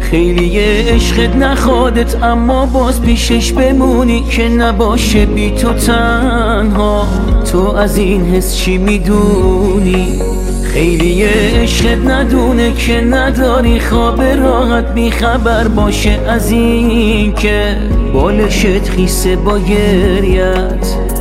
خیلی عشقت نخوادت اما باز پیشش بمونی که نباشه بی تو تنها. تو از این حس چی میدونی؟ خیلی عشقت ندونه که نداری خواب راحت بی خبر باشه از این که بالشت خیسه با گریت.